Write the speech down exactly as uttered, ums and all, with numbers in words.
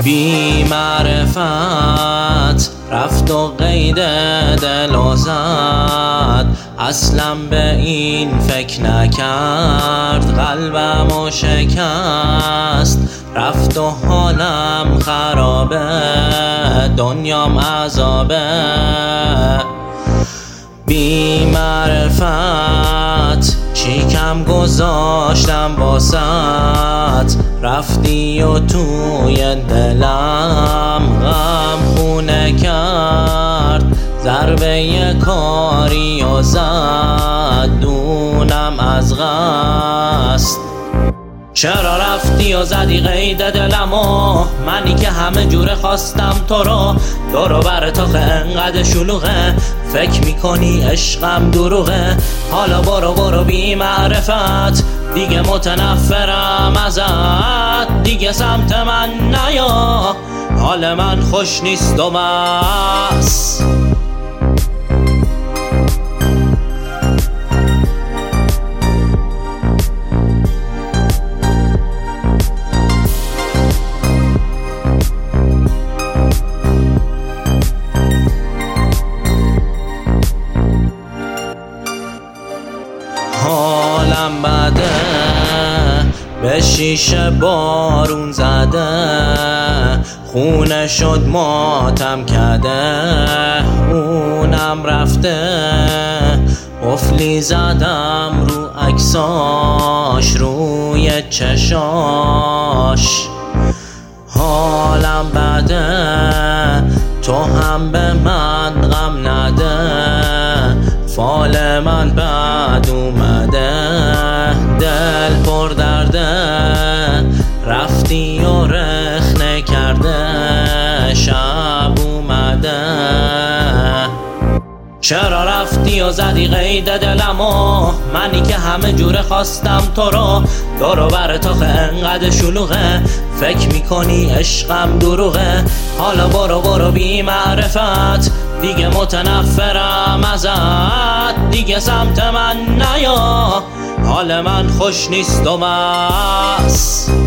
بی معرفت رفت و قید دل و زد، اصلا به این فکر نکرد، قلبمو شکست، رفت و حالم خرابه، دنیام عذابه. بی معرفت چی کم گذاشتم واسط، رفتی و توی دلم غم خونه کرد، ضربه کاری و زد دونم از قصد. چرا رفتی و زدی قید دلمو، منی که همه جوره خواستم تو رو، دورو بر تاخه انقدر شلوغه، فکر میکنی عشقم دروغه. حالا برو برو بی معرفت، دیگه متنفرم ازت، دیگه سمت من نیا، حال من خوش نیست و بس. حالم بده، به شیشه بارون زده، خونه شد ماتم کده، اونم رفته، قفلی زدم رو عکساش، روی چشاش. حالم بده، تو هم به من غم نده، فال من بد اومده، دل پر درده، رفتی و رخنه کرده، شب اومده. چرا رفتی و زدی قید دلمو، منی که همه جوره خواستم تو رو، دورو بر تاخه انقدر شلوغه، فکر میکنی عشقم دروغه. حالا برو برو بی معرفت، دیگه متنفرم ازت، دیگه سمت من نیا، حال من خوش نیست و بس.